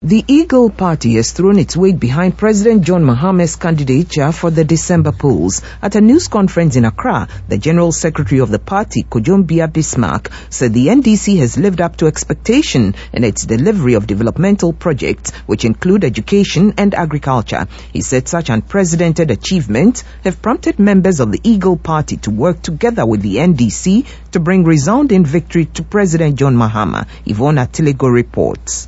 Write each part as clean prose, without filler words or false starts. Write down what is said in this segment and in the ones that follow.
The Eagle Party has thrown its weight behind President John Mahama's candidature for the December polls. At a news conference in Accra, the General Secretary of the party, Kojombia Bismarck, said the NDC has lived up to expectation in its delivery of developmental projects, which include education and agriculture. He said such unprecedented achievements have prompted members of the Eagle Party to work together with the NDC to bring resounding victory to President John Mahama. Yvonne Atilego reports.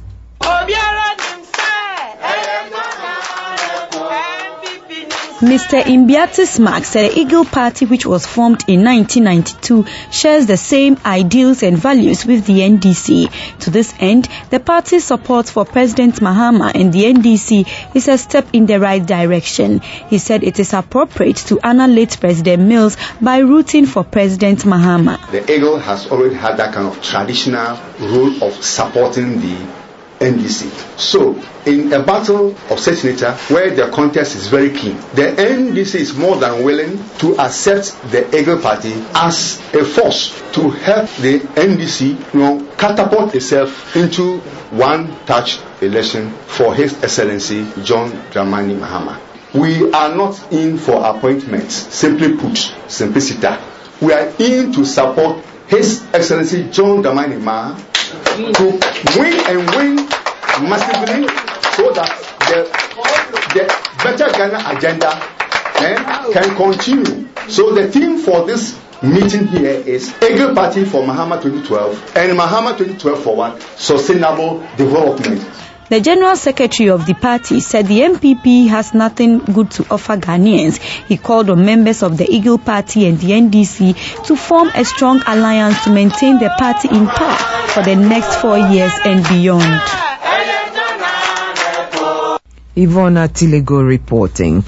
Mr. Imbiatis Mark said the Eagle Party, which was formed in 1992, shares the same ideals and values with the NDC. To this end, the party's support for President Mahama and the NDC is a step in the right direction. He said it is appropriate to honor late President Mills by rooting for President Mahama. The Eagle has already had that kind of traditional role of supporting the NDC. So, in a battle of such nature, where the contest is very keen, the NDC is more than willing to accept the Eagle Party as a force to help the NDC, catapult itself into one-touch election for His Excellency John Dramani Mahama. We are not in for appointments, simply put, simpliciter. We are in to support His Excellency John Dramani Mahama to win and win massively, so that the Better Ghana agenda can continue. So the theme for this meeting here is Eagle Party for Mahama 2012 and Mahama 2012 for what? Sustainable development. The General Secretary of the party said the MPP has nothing good to offer Ghanaians. He called on members of the Eagle Party and the NDC to form a strong alliance to maintain the party in power for the next 4 years and beyond. Yvonne Atilego reporting.